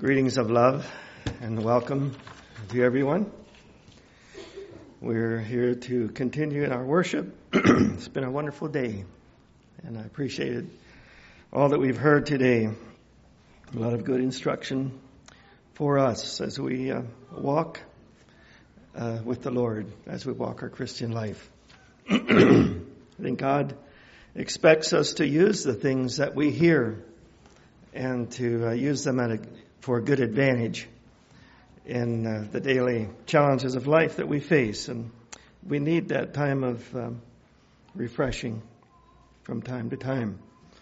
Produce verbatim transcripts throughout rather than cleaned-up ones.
Greetings of love and welcome to everyone. We're here to continue in our worship. It's been a wonderful day, and I appreciated all that we've heard today. A lot of good instruction for us as we uh, walk uh, with the Lord, as we walk our Christian life. I think God expects us to use the things that we hear and to uh, use them at a for good advantage in uh, the daily challenges of life that we face. And we need that time of um, refreshing from time to time.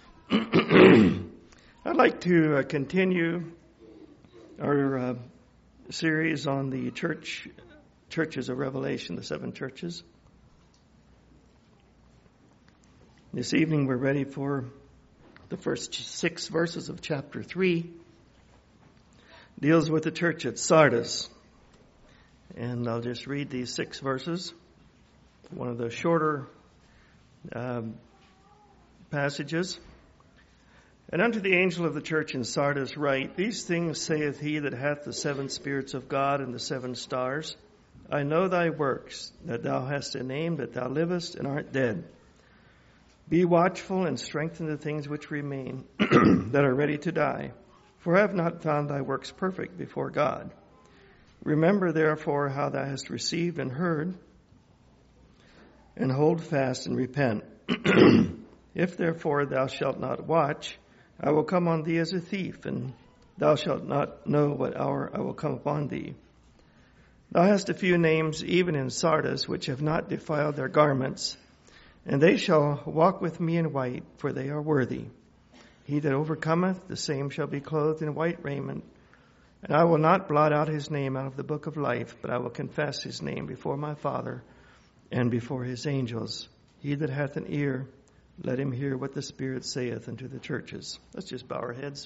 I'd like to uh, continue our uh, series on the church churches of Revelation, the seven churches. This evening we're ready for the first six verses of chapter three. Deals with the church at Sardis. And I'll just read these six verses. One of the shorter um, passages. And unto the angel of the church in Sardis write, These things saith he that hath the seven spirits of God and the seven stars. I know thy works, that thou hast a name, that thou livest and art dead. Be watchful and strengthen the things which remain, that are ready to die. For I have not found thy works perfect before God. Remember therefore how thou hast received and heard, and hold fast and repent. If therefore thou shalt not watch, I will come on thee as a thief, and thou shalt not know what hour I will come upon thee. Thou hast a few names even in Sardis, which have not defiled their garments, and they shall walk with me in white, for they are worthy. He that overcometh, the same shall be clothed in white raiment. And I will not blot out his name out of the book of life, but I will confess his name before my Father and before his angels. He that hath an ear, let him hear what the Spirit saith unto the churches. Let's just bow our heads.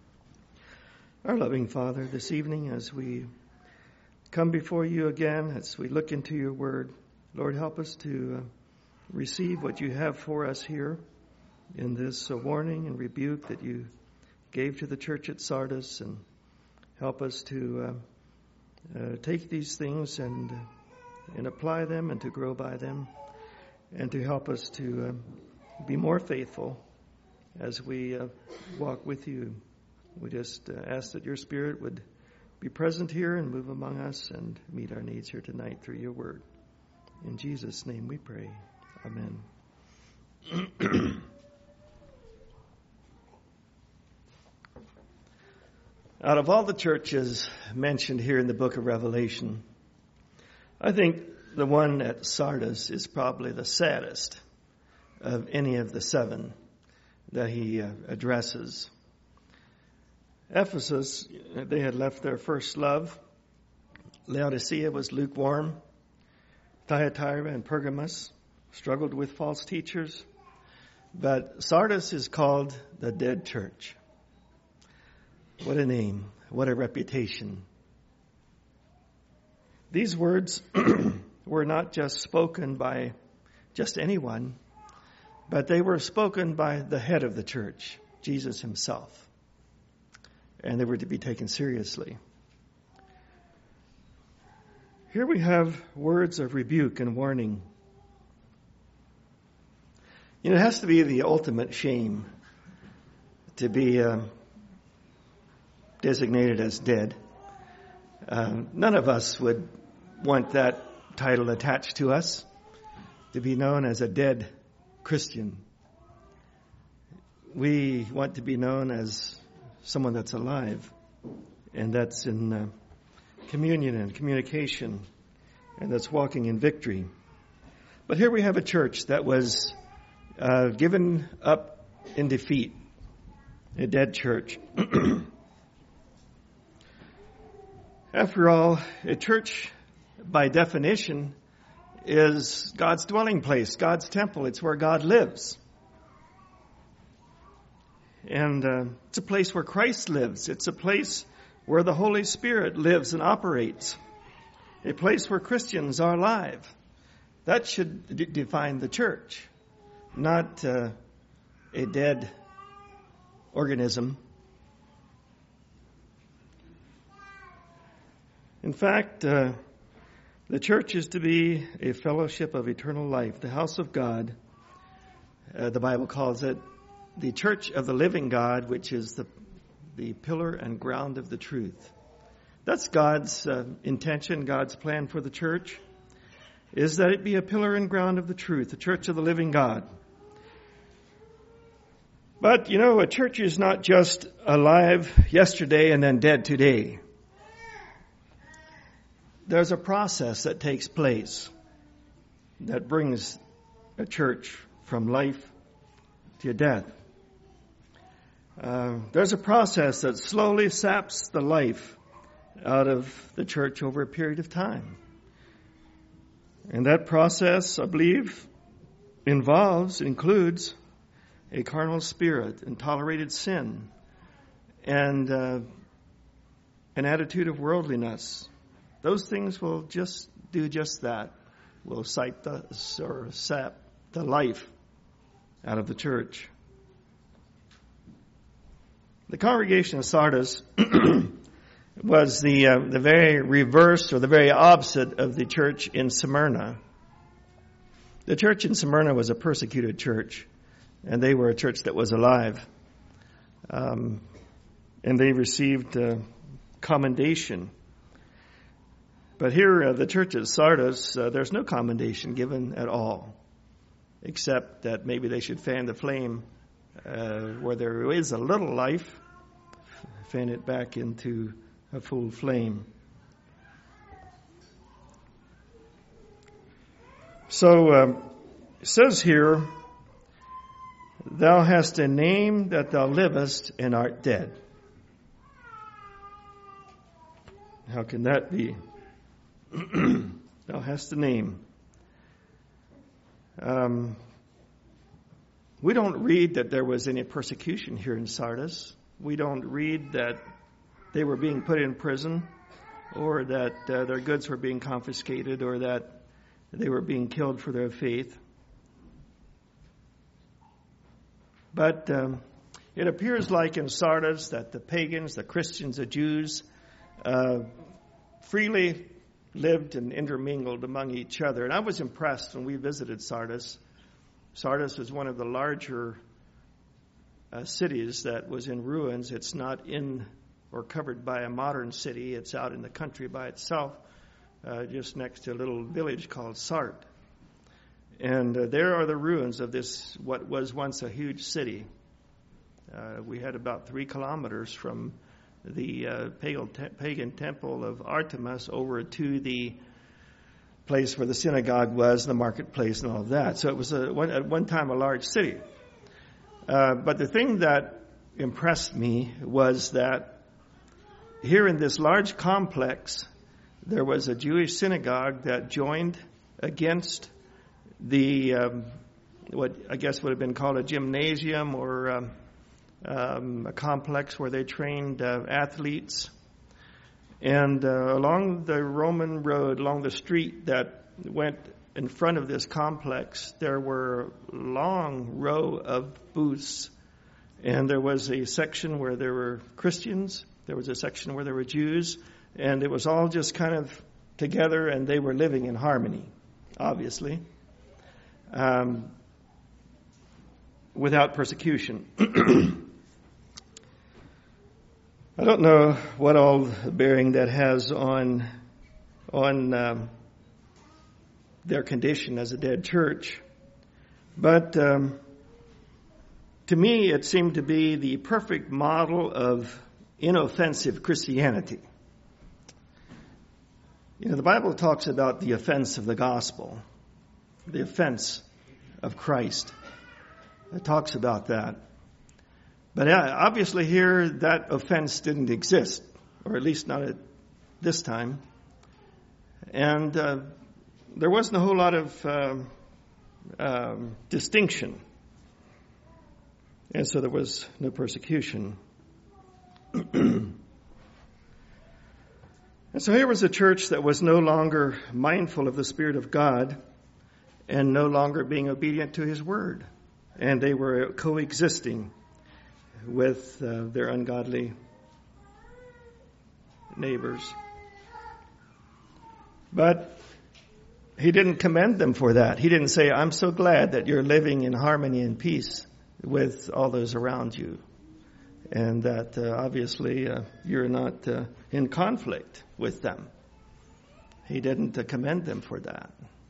Our loving Father, this evening as we come before you again, as we look into your word, Lord, help us to uh, receive what you have for us here in this uh, warning and rebuke that you gave to the church at Sardis, and help us to uh, uh, take these things and uh, and apply them and to grow by them, and to help us to uh, be more faithful as we uh, walk with you. We just uh, ask that your Spirit would be present here and move among us and meet our needs here tonight through your word. In Jesus' name we pray. Amen. Out of all the churches mentioned here in the book of Revelation, I think the one at Sardis is probably the saddest of any of the seven that he uh, addresses. Ephesus, they had left their first love. Laodicea was lukewarm. Thyatira and Pergamos struggled with false teachers. But Sardis is called the dead church. What a name. What a reputation. These words were not just spoken by just anyone, but they were spoken by the head of the church, Jesus himself. And they were to be taken seriously. Here we have words of rebuke and warning. You know, it has to be the ultimate shame to be uh, designated as dead. Um, none of us would want that title attached to us, to be known as a dead Christian. We want to be known as someone that's alive, and that's in uh, communion and communication, and that's walking in victory. But here we have a church that was uh, given up in defeat, a dead church. After all, a church, by definition, is God's dwelling place, God's temple. It's where God lives. And uh, it's a place where Christ lives. It's a place where the Holy Spirit lives and operates. A place where Christians are alive. That should d- define the church, not uh, a dead organism. In fact, uh, the church is to be a fellowship of eternal life, the house of God. Uh, the Bible calls it the church of the living God, which is the the pillar and ground of the truth. That's God's uh, intention, God's plan for the church, is that it be a pillar and ground of the truth, the church of the living God. But, you know, a church is not just alive yesterday and then dead today. There's a process that takes place that brings a church from life to death. Uh, there's a process that slowly saps the life out of the church over a period of time. And that process, I believe, involves, includes a carnal spirit and tolerated sin and uh, an attitude of worldliness. Those things will just do just that. Will sap the, or sap the life out of the church. The congregation of Sardis was the uh, the very reverse or the very opposite of the church in Smyrna. The church in Smyrna was a persecuted church, and they were a church that was alive. Um, and they received uh, commendation. But here, uh, the church at Sardis, uh, there's no commendation given at all, except that maybe they should fan the flame uh, where there is a little life, fan it back into a full flame. So um, it says here, thou hast a name that thou livest and art dead. How can that be? Thou hast a name. Um, we don't read that there was any persecution here in Sardis. We don't read that they were being put in prison, or that uh, their goods were being confiscated, or that they were being killed for their faith. But um, it appears like in Sardis that the pagans, the Christians, the Jews, uh, freely lived and intermingled among each other. And I was impressed when we visited Sardis. Sardis is one of the larger uh, cities that was in ruins. It's not in or covered by a modern city. It's out in the country by itself, uh, just next to a little village called Sart. And uh, there are the ruins of this, what was once a huge city. Uh, we had about three kilometers from the uh, pagan, te- pagan temple of Artemis over to the place where the synagogue was, the marketplace and all of that. So it was a, one, at one time a large city. Uh, but the thing that impressed me was that here in this large complex, there was a Jewish synagogue that joined against the, um, what I guess would have been called a gymnasium or um, um, a complex where they trained uh, athletes. And uh, along the Roman road, along the street that went in front of this complex, there were long row of booths. And there was a section where there were Christians. There was a section where there were Jews. And it was all just kind of together, and they were living in harmony, obviously, um, without persecution. I don't know what all bearing that has on on um, their condition as a dead church, but um, to me it seemed to be the perfect model of inoffensive Christianity. You know, the Bible talks about the offense of the gospel, the offense of Christ. It talks about that. But obviously here, that offense didn't exist, or at least not at this time. And uh, there wasn't a whole lot of um, um, distinction. And so there was no persecution. And so here was a church that was no longer mindful of the Spirit of God and no longer being obedient to His Word. And they were coexisting with uh, their ungodly neighbors. But he didn't commend them for that. He didn't say, I'm so glad that you're living in harmony and peace with all those around you. And that uh, obviously uh, you're not uh, in conflict with them. He didn't uh, commend them for that.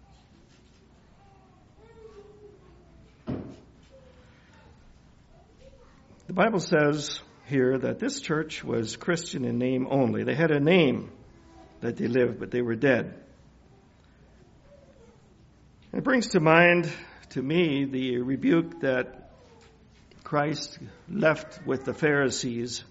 The Bible says here that this church was Christian in name only. They had a name that they lived, but they were dead. It brings to mind, to me, the rebuke that Christ left with the Pharisees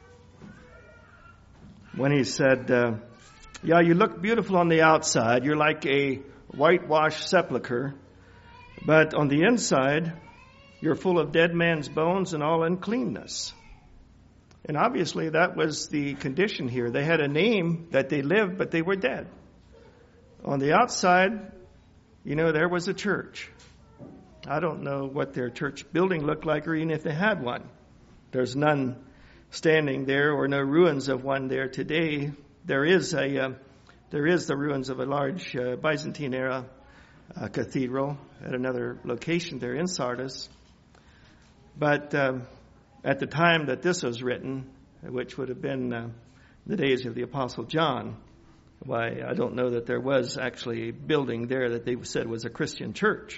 when he said, uh, yeah, you look beautiful on the outside. You're like a whitewashed sepulcher. But on the inside, you're full of dead man's bones and all uncleanness. And obviously that was the condition here. They had a name that they lived, but they were dead. On the outside, you know, there was a church. I don't know what their church building looked like or even if they had one. There's none standing there or no ruins of one there today. There is a, uh, there is the ruins of a large uh, Byzantine era uh, cathedral at another location there in Sardis. But um, at the time that this was written, which would have been uh, the days of the Apostle John, why, I don't know that there was actually a building there that they said was a Christian church.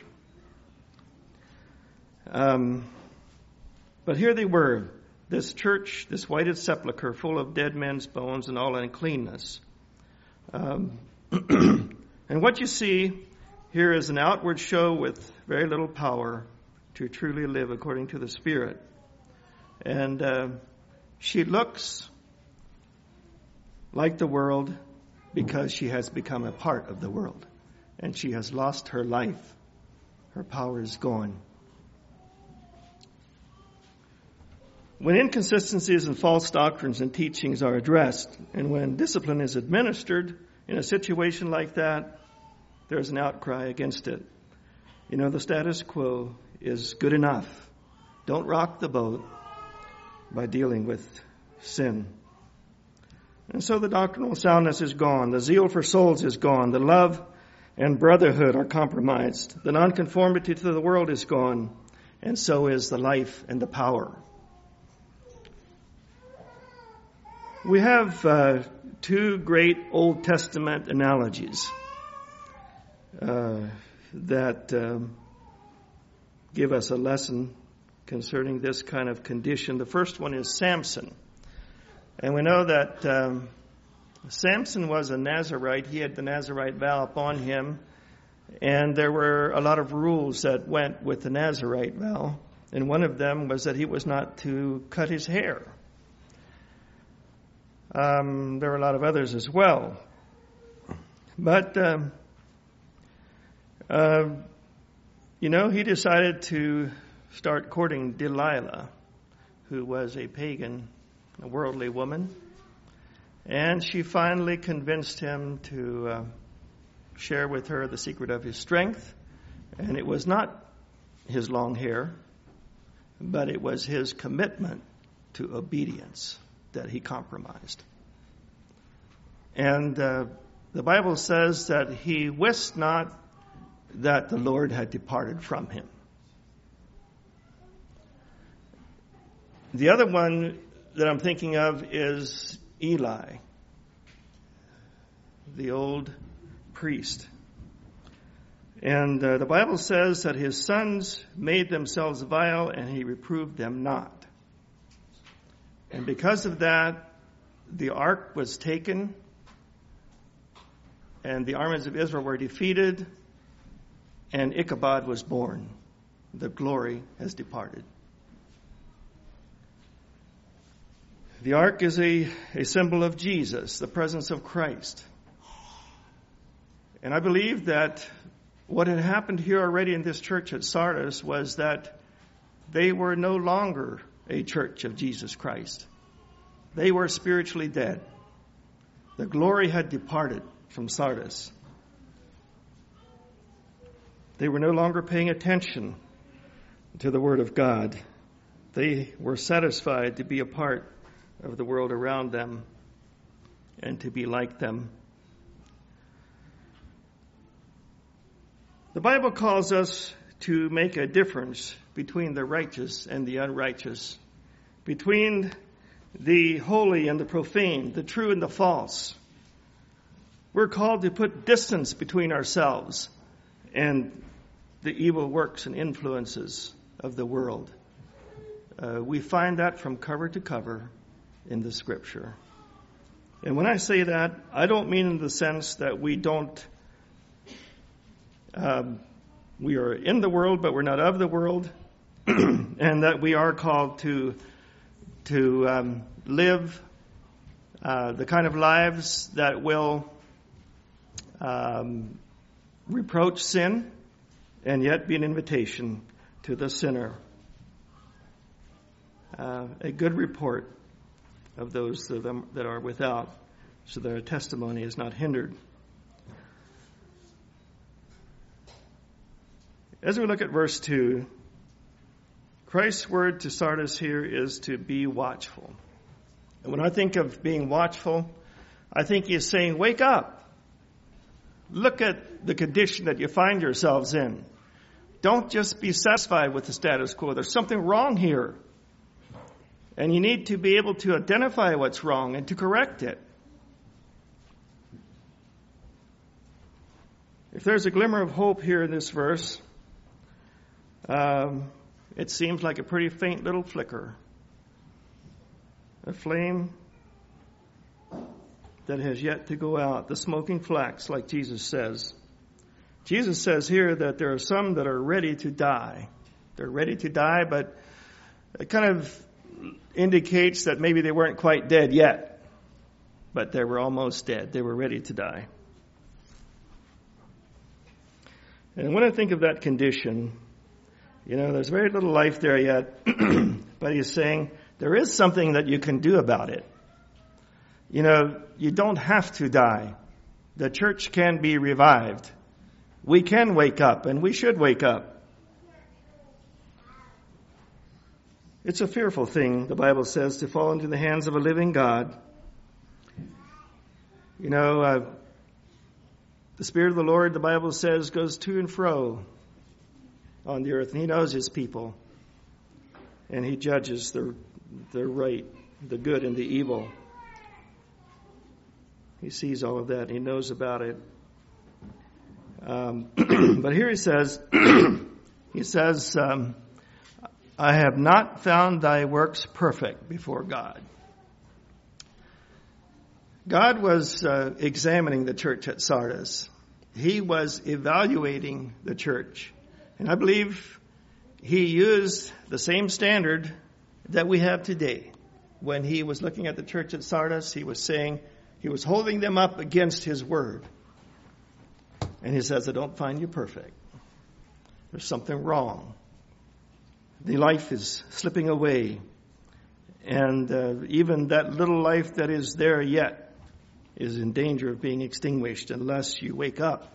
Um, but here they were, this church, this whited sepulcher full of dead men's bones and all uncleanness. Um, and what you see here is an outward show with very little power to truly live according to the Spirit. And uh, she looks like the world because she has become a part of the world. And she has lost her life. Her power is gone. When inconsistencies and false doctrines and teachings are addressed, and when discipline is administered in a situation like that, there's an outcry against it. You know, the status quo is good enough. Don't rock the boat by dealing with sin. And so the doctrinal soundness is gone. The zeal for souls is gone. The love and brotherhood are compromised. The nonconformity to the world is gone. And so is the life and the power. We have uh, two great Old Testament analogies uh, that um, give us a lesson concerning this kind of condition. The first one is Samson. And we know that um, Samson was a Nazirite. He had the Nazirite vow upon him. And there were a lot of rules that went with the Nazirite vow. And one of them was that he was not to cut his hair. Um, there were a lot of others as well. But, um, uh, you know, he decided to start courting Delilah, who was a pagan, a worldly woman. And she finally convinced him to uh, share with her the secret of his strength. And it was not his long hair, but it was his commitment to obedience that he compromised. And uh, the Bible says that he wist not that the Lord had departed from him. The other one that I'm thinking of is Eli, the old priest. And uh, the Bible says that his sons made themselves vile and he reproved them not. And because of that, the ark was taken and the armies of Israel were defeated and Ichabod was born. The glory has departed. The ark is a, a symbol of Jesus, the presence of Christ. And I believe that what had happened here already in this church at Sardis was that they were no longer a church of Jesus Christ. They were spiritually dead. The glory had departed from Sardis. They were no longer paying attention to the Word of God. They were satisfied to be a part of the world around them and to be like them. The Bible calls us to make a difference between the righteous and the unrighteous, between the holy and the profane, the true and the false. We're called to put distance between ourselves and the evil works and influences of the world. Uh, we find that from cover to cover in the Scripture. And when I say that, I don't mean in the sense that we don't, um, we are in the world, but we're not of the world, and that we are called to to um, live uh, the kind of lives that will um, reproach sin and yet be an invitation to the sinner. Uh, a good report of those of them that are without, so their testimony is not hindered. As we look at verse two, Christ's word to Sardis here is to be watchful. And when I think of being watchful, I think he is saying, wake up. Look at the condition that you find yourselves in. Don't just be satisfied with the status quo. There's something wrong here. And you need to be able to identify what's wrong and to correct it. If there's a glimmer of hope here in this verse, um, it seems like a pretty faint little flicker. A flame that has yet to go out. The smoking flax, like Jesus says. Jesus says here that there are some that are ready to die. They're ready to die, but it kind of indicates that maybe they weren't quite dead yet. But they were almost dead. They were ready to die. And when I think of that condition, you know, there's very little life there yet. But he's saying there is something that you can do about it. You know, you don't have to die. The church can be revived. We can wake up, and we should wake up. It's a fearful thing, the Bible says, to fall into the hands of a living God. You know, uh, the Spirit of the Lord, the Bible says, goes to and fro on the earth, and he knows his people. And he judges the, the right, the good and the evil. He sees all of that. He knows about it. Um, but here he says, he says, um, I have not found thy works perfect before God. God was uh, examining the church at Sardis. He was evaluating the church. And I believe he used the same standard that we have today. When he was looking at the church at Sardis, he was saying, he was holding them up against his word. And he says, I don't find you perfect. There's something wrong. The life is slipping away. And uh, even that little life that is there yet is in danger of being extinguished unless you wake up.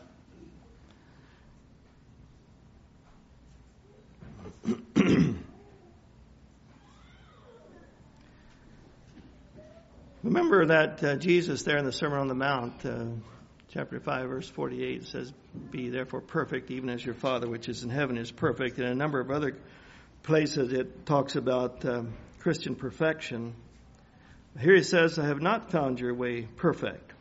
Remember that uh, Jesus there in the Sermon on the Mount, uh, chapter five, verse forty-eight, says, be therefore perfect, even as your Father which is in heaven is perfect. And in a number of other places it talks about um, Christian perfection. Here he says, I have not found your way perfect.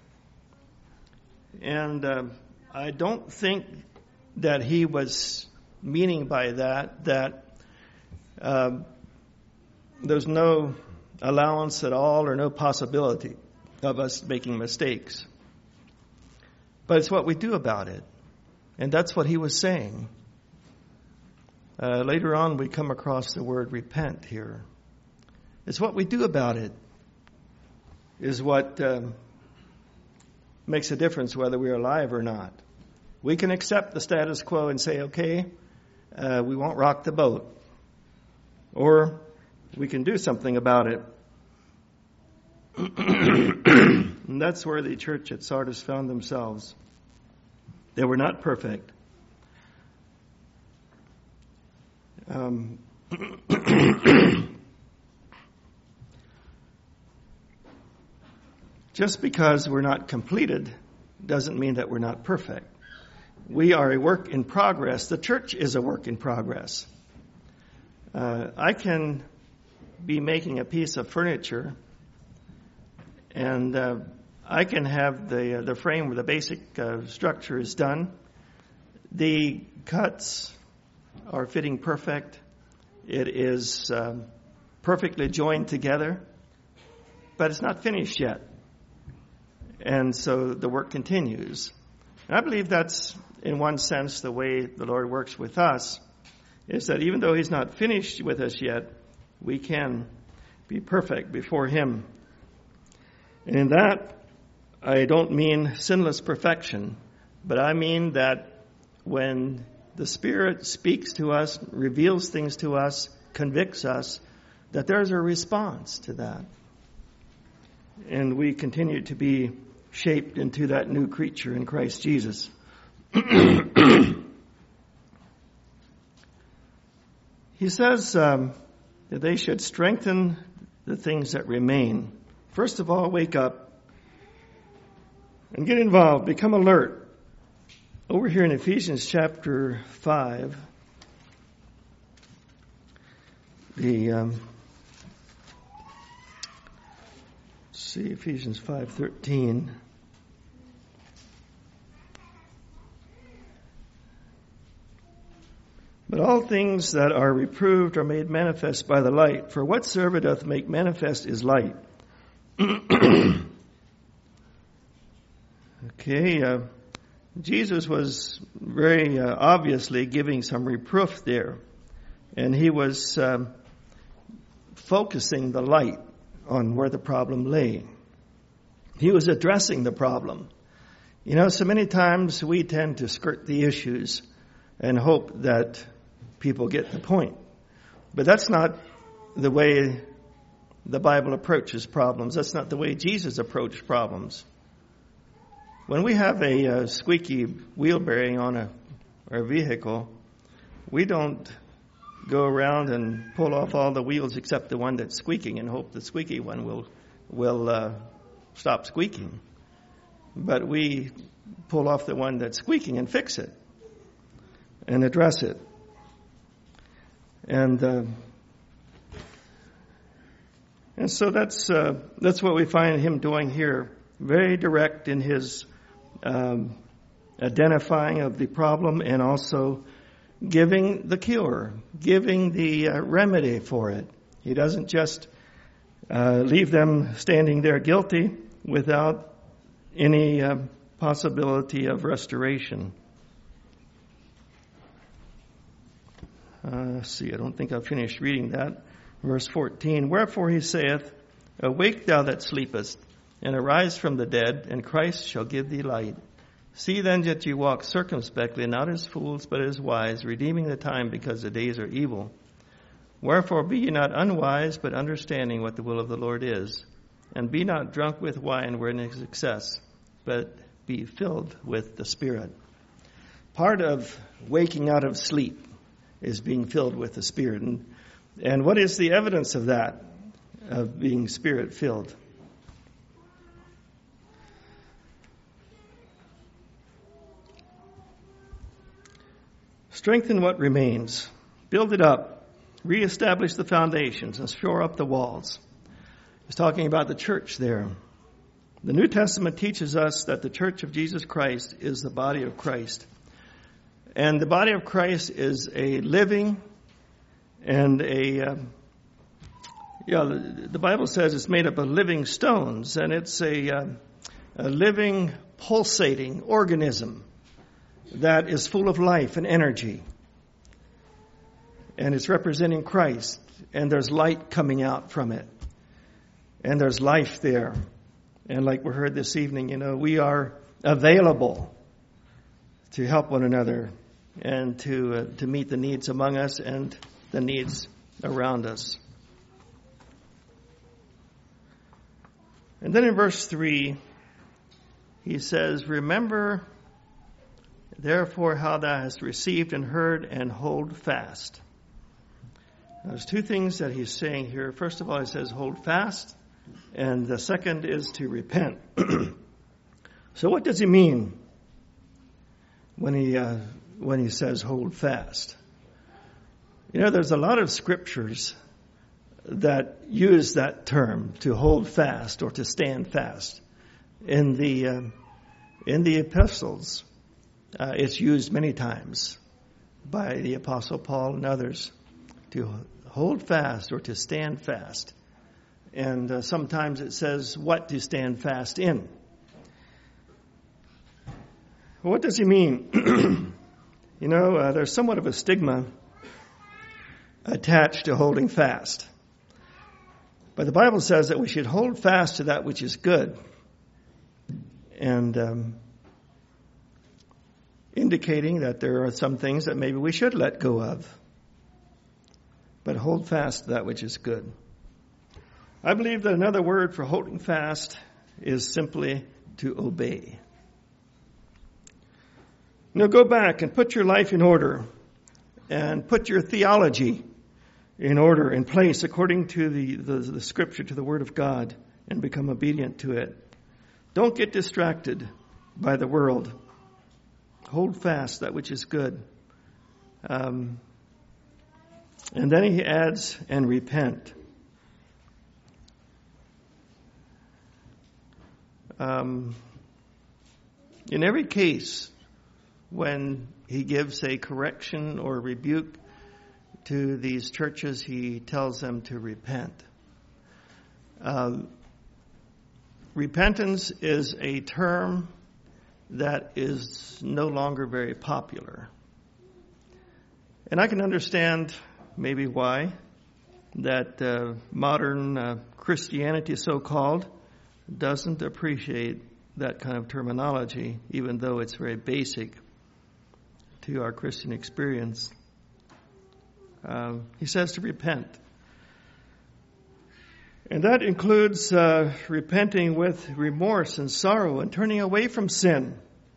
And um, I don't think that he was meaning by that, that um, there's no allowance at all or no possibility of us making mistakes. But it's what we do about it. And that's what he was saying. Uh, later on we come across the word repent here. It's what we do about it is what um, makes a difference whether we're alive or not. We can accept the status quo and say, okay, uh, we won't rock the boat. Or we can do something about it. And that's where the church at Sardis found themselves. They were not perfect. Um, just because we're not completed doesn't mean that we're not perfect. we are a work in progress. The church is a work in progress. Uh, I can be making a piece of furniture, and uh, I can have the uh, the frame where the basic uh, structure is done. The cuts are fitting perfect. It is um, perfectly joined together, but it's not finished yet. And so the work continues. And I believe that's, in one sense, the way the Lord works with us, is that even though He's not finished with us yet, we can be perfect before Him. And in that, I don't mean sinless perfection, but I mean that when the Spirit speaks to us, reveals things to us, convicts us, that there's a response to that. And we continue to be shaped into that new creature in Christ Jesus. He says um, that they should strengthen the things that remain. First of all, wake up and get involved. Become alert. Over here in Ephesians chapter five, the um, let's see, Ephesians five thirteen. But all things that are reproved are made manifest by the light. For whatsoever doth make manifest is light. Okay, uh, Jesus was very uh, obviously giving some reproof there. And he was um, focusing the light on where the problem lay. He was addressing the problem. You know, so many times we tend to skirt the issues and hope that people get the point. But that's not the way the Bible approaches problems. That's not the way Jesus approached problems. When we have a, uh squeaky wheel bearing on a, our vehicle, we don't go around and pull off all the wheels except the one that's squeaking and hope the squeaky one will will uh, stop squeaking. But we pull off the one that's squeaking and fix it and address it. And uh, and so that's uh, that's what we find him doing here. Very direct in his um, identifying of the problem and also giving the cure, giving the uh, remedy for it. He doesn't just uh, leave them standing there guilty without any uh, possibility of restoration. Uh, let's see, I don't think I've finished reading that. Verse fourteen, wherefore he saith, awake thou that sleepest, and arise from the dead, and Christ shall give thee light. See then that ye walk circumspectly, not as fools, but as wise, redeeming the time, because the days are evil. Wherefore be ye not unwise, but understanding what the will of the Lord is. And be not drunk with wine wherein is excess, but be filled with the Spirit. Part of waking out of sleep is being filled with the Spirit. And, and what is the evidence of that, of being Spirit-filled? Strengthen what remains. Build it up. Reestablish the foundations and shore up the walls. He's talking about the church there. The New Testament teaches us that the church of Jesus Christ is the body of Christ. And the body of Christ is a living and a, uh, yeah, the Bible says it's made up of living stones, and it's a, uh, a living, pulsating organism that is full of life and energy. And it's representing Christ, and there's light coming out from it. And there's life there. And like we heard this evening, you know, we are available to help one another and to uh, to meet the needs among us and the needs around us. And then in verse three, he says, remember therefore how thou hast received and heard, and hold fast. Now, there's two things that he's saying here. First of all, he says hold fast, and the second is to repent. So what does he mean? when he uh, when he says hold fast. You know, there's a lot of scriptures that use that term, to hold fast or to stand fast. In the uh, in the epistles, uh, it's used many times by the Apostle Paul and others to hold fast or to stand fast. And uh, sometimes it says what to stand fast in. What does he mean? You know, uh, there's somewhat of a stigma attached to holding fast. But the Bible says that we should hold fast to that which is good. And um, indicating that there are some things that maybe we should let go of. But hold fast to that which is good. I believe that another word for holding fast is simply to obey. Now go back and put your life in order and put your theology in order, in place, according to the, the, the Scripture, to the Word of God, and become obedient to it. Don't get distracted by the world. Hold fast that which is good. Um, and then he adds, and repent. Um, in every case, when he gives a correction or rebuke to these churches, he tells them to repent. Um, repentance is a term that is no longer very popular. And I can understand maybe why that uh, modern uh, Christianity, so-called, doesn't appreciate that kind of terminology, even though it's very basic to our Christian experience. Uh, he says to repent. And that includes uh, repenting with remorse and sorrow and turning away from sin.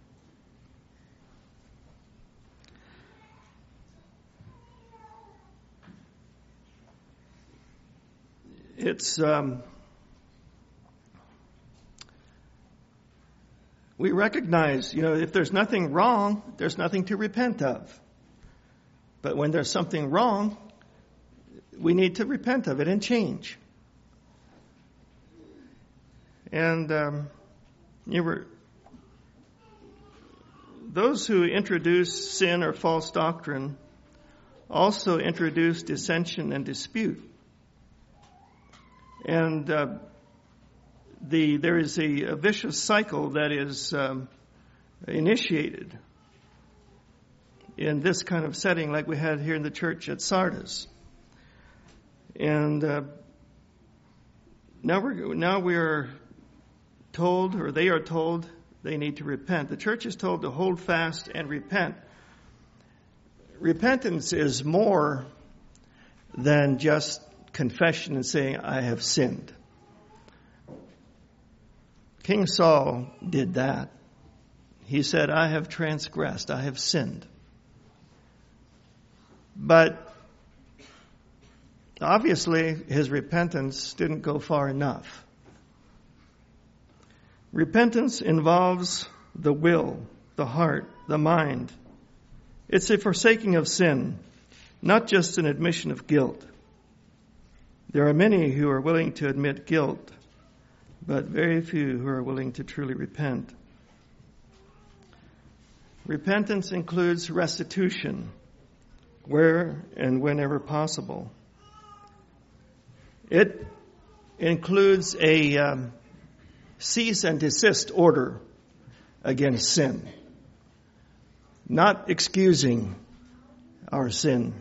It's, um, we recognize, you know, if there's nothing wrong, there's nothing to repent of. But when there's something wrong, we need to repent of it and change. And um, you were those who introduce sin or false doctrine also introduce dissension and dispute. And uh, the there is a, a vicious cycle that is um, initiated in this kind of setting, like we had here in the church at Sardis. And uh, now we're now we are told, or they are told, they need to repent. The church is told to hold fast and repent. Repentance is more than just confession and saying, I have sinned. King Saul did that. He said, I have transgressed, I have sinned. But obviously his repentance didn't go far enough. Repentance involves the will, the heart, the mind. It's a forsaking of sin, not just an admission of guilt. There are many who are willing to admit guilt, but very few who are willing to truly repent. Repentance includes restitution, where and whenever possible. It includes a um, cease and desist order against sin, not excusing our sin.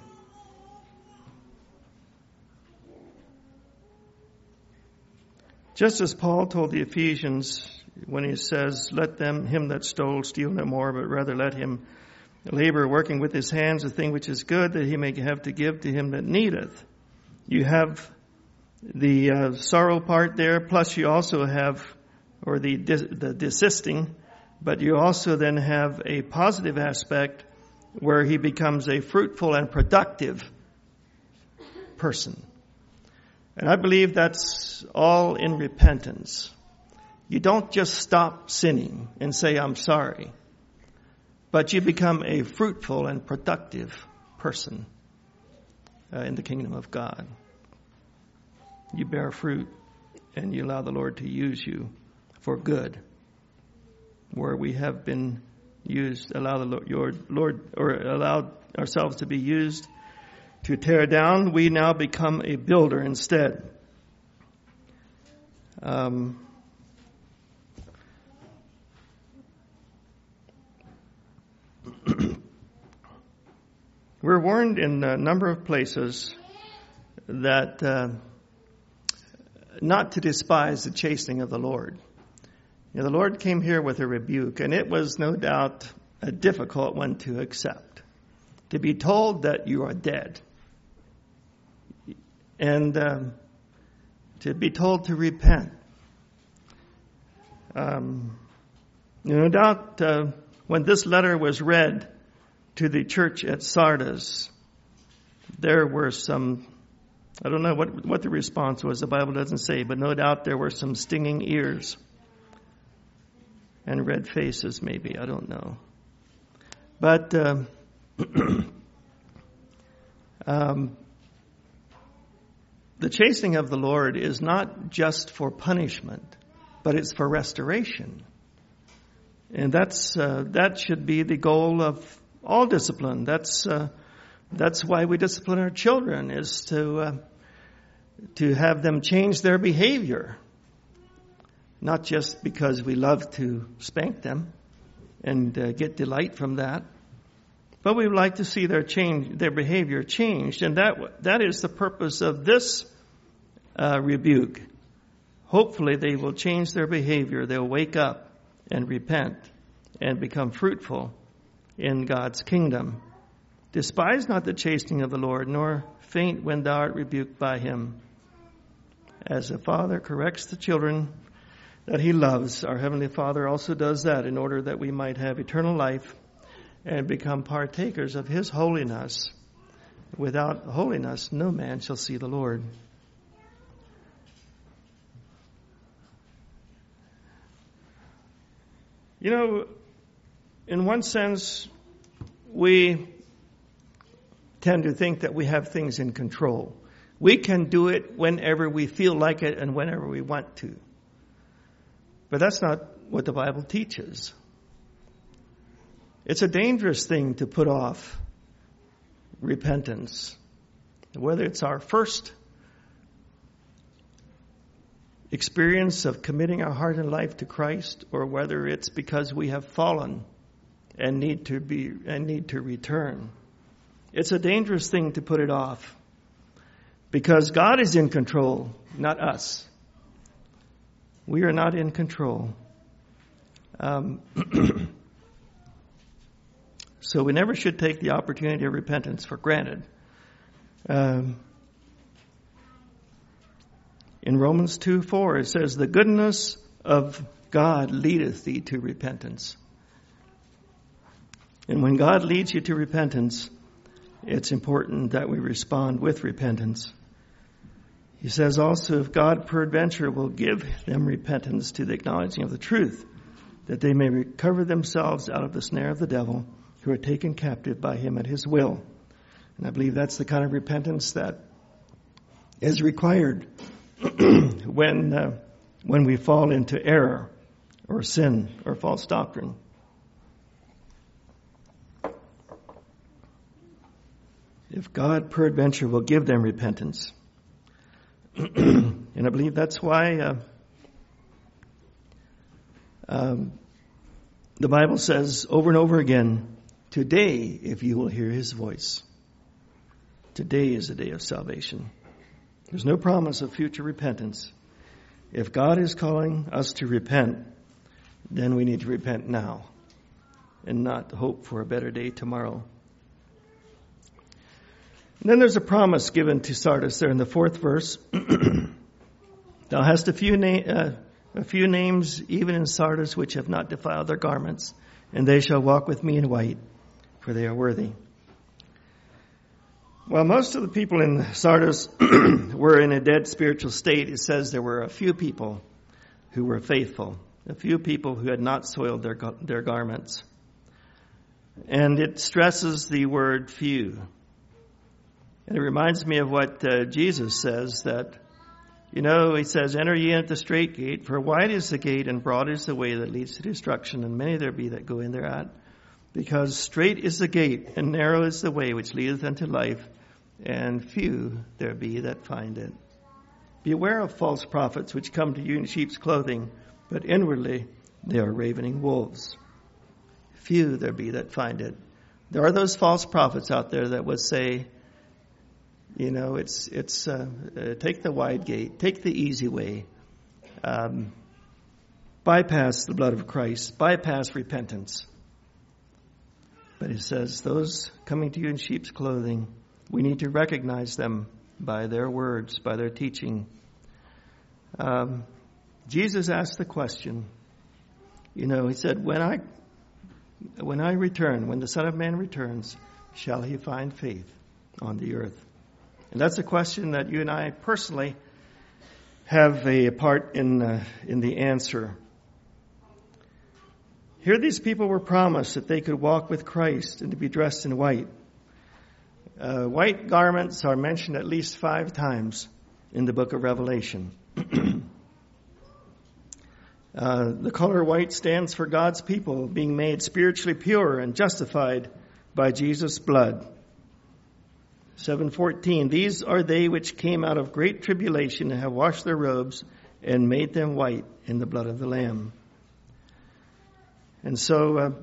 Just as Paul told the Ephesians when he says, let them, him that stole, steal no more, but rather let him labor, working with his hands the thing which is good, that he may have to give to him that needeth. You have the uh, sorrow part there, plus you also have, or the the desisting, but you also then have a positive aspect where he becomes a fruitful and productive person. And I believe that's all in repentance. You don't just stop sinning and say, I'm sorry. but you become a fruitful and productive person uh, in the kingdom of God. You bear fruit, and you allow the Lord to use you for good. Where we have been used, allow the Lord, your Lord, or allowed ourselves to be used to tear down, we now become a builder instead. Um, we're warned in a number of places that uh, not to despise the chastening of the Lord. You know, the Lord came here with a rebuke, and it was no doubt a difficult one to accept. To be told that you are dead, and um, to be told to repent. Um, no doubt uh, when this letter was read to the church at Sardis, there were some, I don't know what, what the response was, the Bible doesn't say, but no doubt there were some stinging ears and red faces maybe, I don't know. But um, um, the chastening of the Lord is not just for punishment, but it's for restoration. And that's uh, that should be the goal of all discipline. That's uh, that's why we discipline our children, is to uh, to have them change their behavior. Not just because we love to spank them and uh, get delight from that, but we would like to see their change, their behavior changed, and that that is the purpose of this uh, rebuke. Hopefully, they will change their behavior. They'll wake up and repent and become fruitful in God's kingdom. Despise not the chastening of the Lord, nor faint when thou art rebuked by him. As a father corrects the children that he loves, our Heavenly Father also does that in order that we might have eternal life and become partakers of his holiness. Without holiness, no man shall see the Lord. You know, in one sense, we tend to think that we have things in control. We can do it whenever we feel like it and whenever we want to. But that's not what the Bible teaches. It's a dangerous thing to put off repentance. Whether it's our first experience of committing our heart and life to Christ, or whether it's because we have fallen and need to be and need to return. It's a dangerous thing to put it off, because God is in control, not us. We are not in control. Um, so we never should take the opportunity of repentance for granted. Um, in Romans two four, it says, the goodness of God leadeth thee to repentance. And when God leads you to repentance, it's important that we respond with repentance. He says also, if God peradventure will give them repentance to the acknowledging of the truth, that they may recover themselves out of the snare of the devil, who are taken captive by him at his will. And I believe that's the kind of repentance that is required when uh, when we fall into error or sin or false doctrine. If God peradventure will give them repentance. And I believe that's why uh, um, the Bible says over and over again, today, if you will hear his voice. Today is the day of salvation. There's no promise of future repentance. If God is calling us to repent, then we need to repent now and not hope for a better day tomorrow. And then there's a promise given to Sardis there in the fourth verse. Thou hast a few, na- uh, a few names even in Sardis which have not defiled their garments, and they shall walk with me in white, for they are worthy. Well, most of the people in Sardis were in a dead spiritual state. It says there were a few people who were faithful, a few people who had not soiled their their garments. And it stresses the word few. And it reminds me of what uh, Jesus says, that, you know, he says, enter ye in at the straight gate, for wide is the gate and broad is the way that leads to destruction, and many there be that go in thereat. Because straight is the gate and narrow is the way which leadeth unto life, and few there be that find it. Beware of false prophets which come to you in sheep's clothing, but inwardly they are ravening wolves. Few there be that find it. There are those false prophets out there that would say, you know, it's it's uh, uh, take the wide gate, take the easy way, um, bypass the blood of Christ, bypass repentance. But he says, those coming to you in sheep's clothing, we need to recognize them by their words, by their teaching. Um, Jesus asked the question, you know, he said, when I when I return, when the Son of Man returns, shall he find faith on the earth? And that's a question that you and I personally have a part in uh, in the answer. Here these people were promised that they could walk with Christ and to be dressed in white. Uh, white garments are mentioned at least five times in the book of Revelation. uh, the color white stands for God's people being made spiritually pure and justified by Jesus' blood. seven fourteen, these are they which came out of great tribulation and have washed their robes and made them white in the blood of the Lamb. And so uh,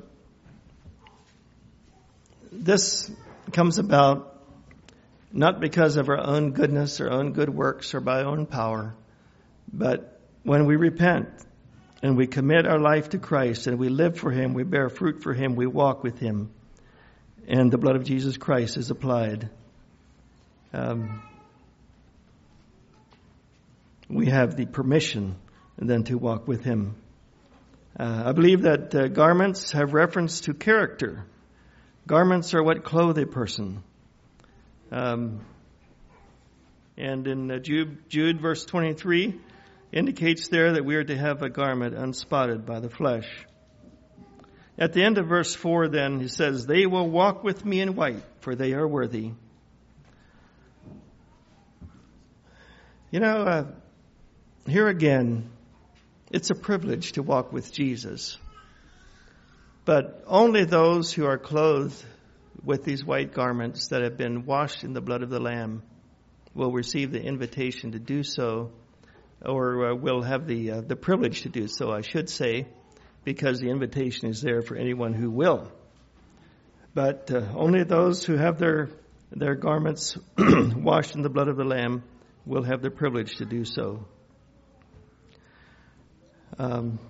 this comes about not because of our own goodness or own good works or by our own power, but when we repent and we commit our life to Christ and we live for Him, we bear fruit for Him, we walk with Him, and the blood of Jesus Christ is applied. Um, we have the permission then to walk with Him. Uh, I believe that uh, garments have reference to character. Garments are what clothe a person. Um, and in uh, Jude, Jude verse twenty-three indicates there that we are to have a garment unspotted by the flesh. At the end of verse four then, he says, they will walk with me in white, for they are worthy. You know, uh, here again, it's a privilege to walk with Jesus. But only those who are clothed with these white garments that have been washed in the blood of the Lamb will receive the invitation to do so, or uh, will have the uh, the privilege to do so, I should say, because the invitation is there for anyone who will. But uh, only those who have their their garments washed in the blood of the Lamb will have the privilege to do so. Um,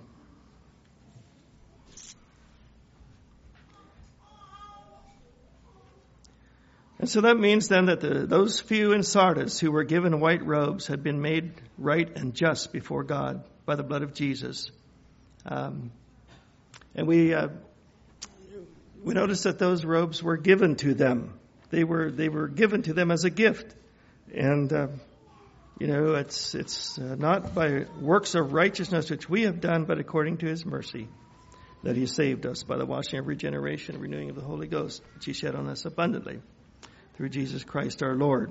and so that means then that the, those few in Sardis who were given white robes had been made right and just before God by the blood of Jesus. Um, and we uh, we notice that those robes were given to them. They were they were given to them as a gift, and uh, you know it's it's uh, not by works of righteousness which we have done, but according to His mercy that He saved us by the washing of regeneration and renewing of the Holy Ghost, which He shed on us abundantly through Jesus Christ our Lord.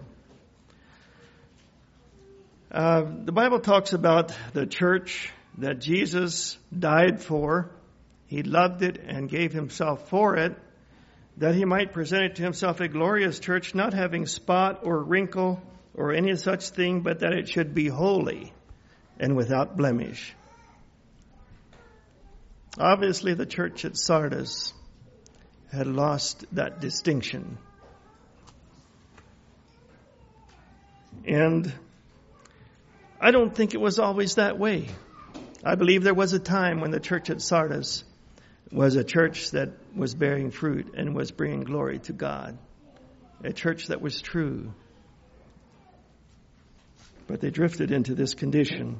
Uh, the Bible talks about the church that Jesus died for. He loved it and gave Himself for it, that He might present it to Himself a glorious church, not having spot or wrinkle or any such thing, but that it should be holy and without blemish. Obviously, the church at Sardis had lost that distinction. And I don't think it was always that way. I believe there was a time when the church at Sardis was a church that was bearing fruit and was bringing glory to God. A church that was true. But they drifted into this condition.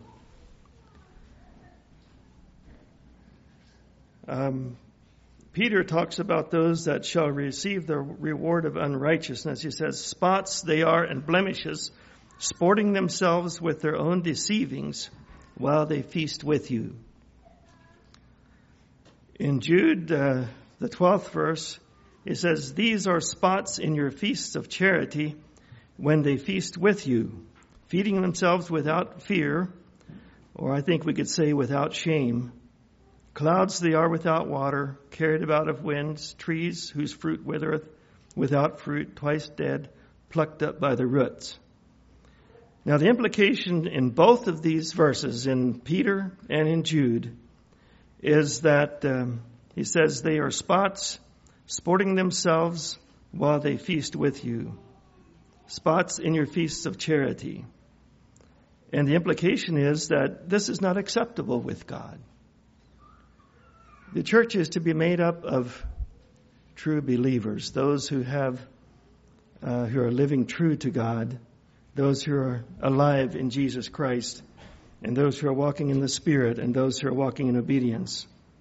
Um, Peter talks about those that shall receive the reward of unrighteousness. He says, spots they are and blemishes, sporting themselves with their own deceivings while they feast with you. In Jude, uh, the twelfth verse, it says, "These are spots in your feasts of charity when they feast with you, feeding themselves without fear," or I think we could say without shame. "Clouds they are without water, carried about of winds, trees whose fruit withereth, without fruit, twice dead, plucked up by the roots." Now the implication in both of these verses, in Peter and in Jude, is that um, he says they are spots sporting themselves while they feast with you. Spots in your feasts of charity. And the implication is that this is not acceptable with God. The church is to be made up of true believers, those who have, uh, who are living true to God, those who are alive in Jesus Christ, and those who are walking in the Spirit, and those who are walking in obedience.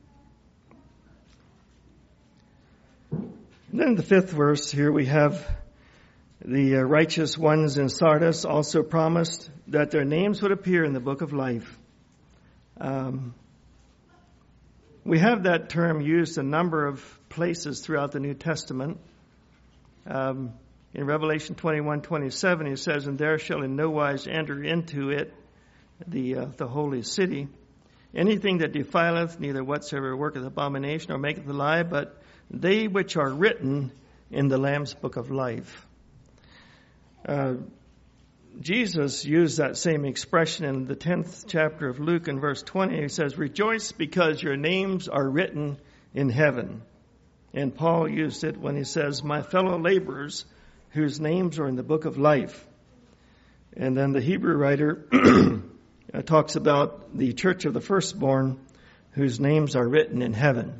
And then in the fifth verse here we have the uh, righteous ones in Sardis also promised that their names would appear in the book of life. Um, we have that term used a number of places throughout the New Testament. Um, in Revelation twenty-one twenty-seven, it says, "And there shall in no wise enter into it the uh, the holy city anything that defileth, neither whatsoever worketh abomination or maketh a lie, but they which are written in the Lamb's book of life." Uh, Jesus used that same expression in the tenth chapter of Luke in verse twenty. He says, "Rejoice because your names are written in heaven." And Paul used it when he says, "My fellow laborers whose names are in the book of life." And then the Hebrew writer talks about the church of the firstborn whose names are written in heaven.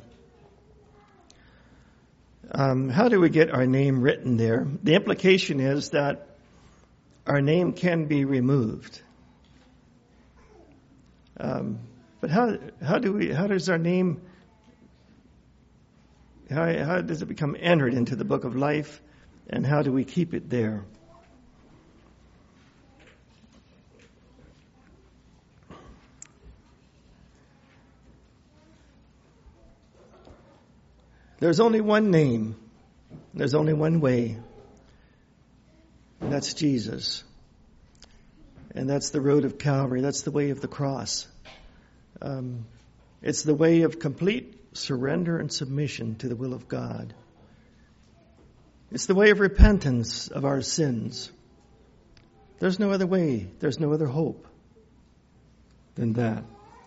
Um, how do we get our name written there? The implication is that our name can be removed. Um, but how how do we how does our name how how does it become entered into the book of life, and how do we keep it there? There's only one name. There's only one way. And that's Jesus. And that's the road of Calvary. That's the way of the cross. Um, it's the way of complete surrender and submission to the will of God. It's the way of repentance of our sins. There's no other way. There's no other hope than that.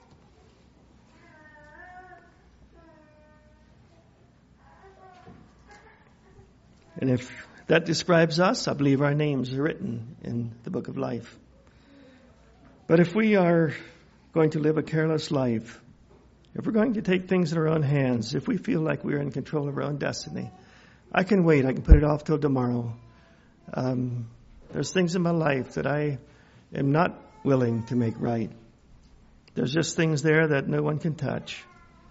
And if that describes us, I believe our names are written in the book of life. But if we are going to live a careless life, if we're going to take things in our own hands, if we feel like we're in control of our own destiny, I can wait. I can put it off till tomorrow. Um, there's things in my life that I am not willing to make right. There's just things there that no one can touch.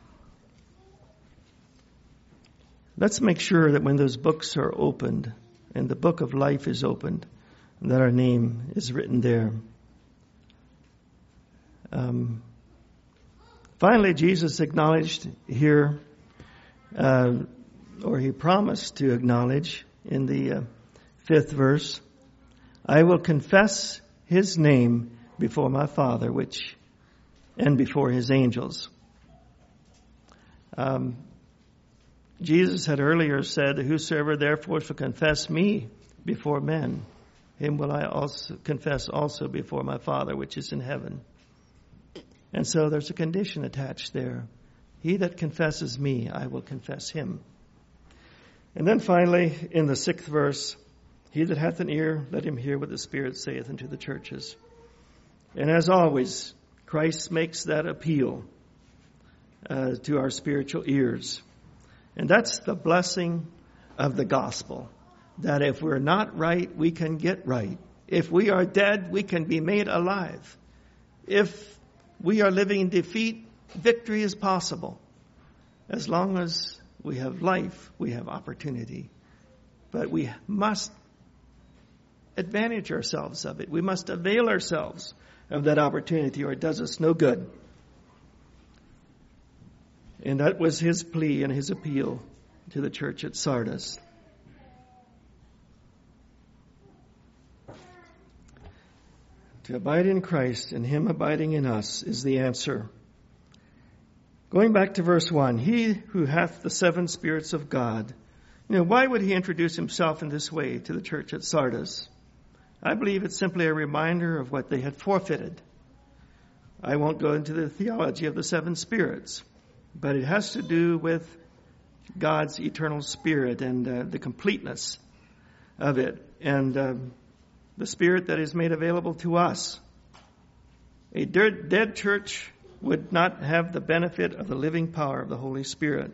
Let's make sure that when those books are opened, and the book of life is opened, that our name is written there. Um, finally, Jesus acknowledged here, uh, or he promised to acknowledge in the uh, fifth verse, "I will confess his name before my Father, which and before his angels." Um, Jesus had earlier said, "Whosoever therefore shall confess me before men, him will I also confess also before my Father which is in heaven." And so there's a condition attached there. He that confesses me, I will confess him. And then finally, in the sixth verse, "He that hath an ear, let him hear what the Spirit saith unto the churches." And as always, Christ makes that appeal uh, to our spiritual ears. And that's the blessing of the gospel, that if we're not right, we can get right. If we are dead, we can be made alive. If we are living in defeat, victory is possible. As long as we have life, we have opportunity. But we must advantage ourselves of it. We must avail ourselves of that opportunity, or it does us no good. And that was his plea and his appeal to the church at Sardis. To abide in Christ and him abiding in us is the answer. Going back to verse one, he who hath the seven spirits of God. You know, why would he introduce himself in this way to the church at Sardis? I believe it's simply a reminder of what they had forfeited. I won't go into the theology of the seven spirits, but it has to do with God's eternal spirit and uh, the completeness of it. And uh, the spirit that is made available to us. A dead church would not have the benefit of the living power of the Holy Spirit.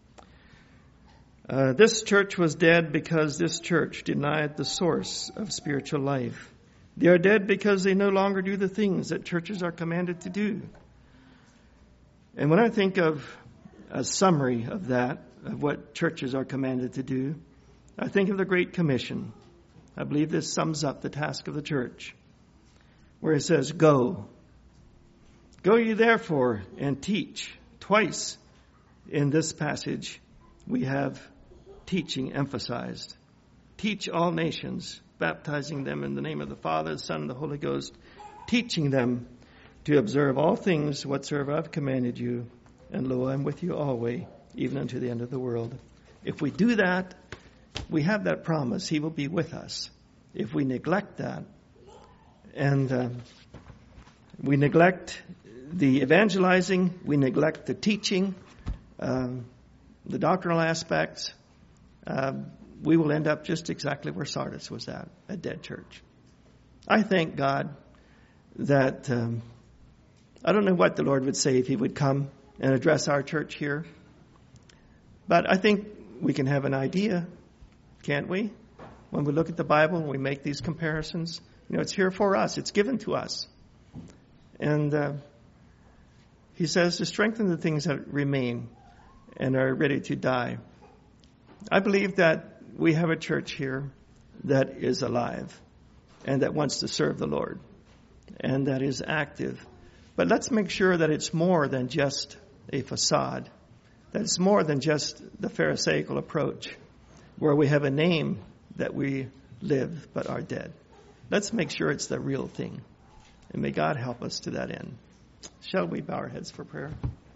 Uh, this church was dead because this church denied the source of spiritual life. They are dead because they no longer do the things that churches are commanded to do. And when I think of a summary of that, of what churches are commanded to do, I think of the Great Commission. I believe this sums up the task of the church, where it says, go. Go ye therefore and teach. Twice in this passage we have teaching emphasized. Teach all nations, baptizing them in the name of the Father, the Son, and the Holy Ghost, teaching them to observe all things whatsoever I've commanded you. And lo, I'm with you always, even unto the end of the world. If we do that, we have that promise. He will be with us. If we neglect that, and uh, we neglect the evangelizing, we neglect the teaching, um, the doctrinal aspects, uh, we will end up just exactly where Sardis was at, a dead church. I thank God that, um, I don't know what the Lord would say if he would come and address our church here, but I think we can have an idea, can't we? When we look at the Bible and we make these comparisons, you know, it's here for us. It's given to us. And uh, he says to strengthen the things that remain and are ready to die. I believe that we have a church here that is alive and that wants to serve the Lord and that is active. But let's make sure that it's more than just a facade, that it's more than just the Pharisaical approach where we have a name that we live but are dead. Let's make sure it's the real thing. And may God help us to that end. Shall we bow our heads for prayer?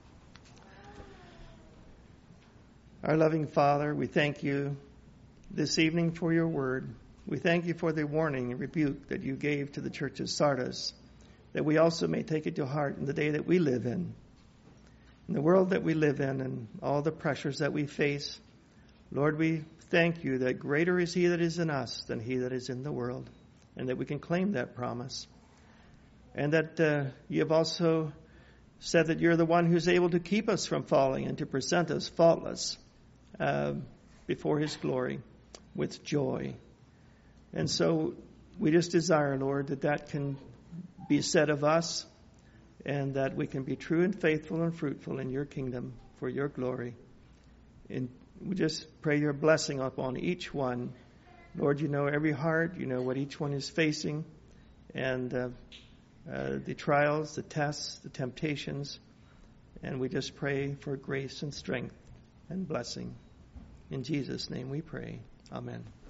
Our loving Father, we thank you this evening for your word. We thank you for the warning and rebuke that you gave to the church of Sardis, that we also may take it to heart in the day that we live in, in the world that we live in, and all the pressures that we face. Lord, we thank you that greater is he that is in us than he that is in the world, and that we can claim that promise. And that uh, you have also said that you're the one who's able to keep us from falling and to present us faultless uh, before his glory with joy. And so we just desire, Lord, that that can be said of us and that we can be true and faithful and fruitful in your kingdom for your glory. And we just pray your blessing upon each one. Lord, you know every heart. You know what each one is facing. And uh, uh, the trials, the tests, the temptations. And we just pray for grace and strength and blessing. In Jesus' name we pray. Amen.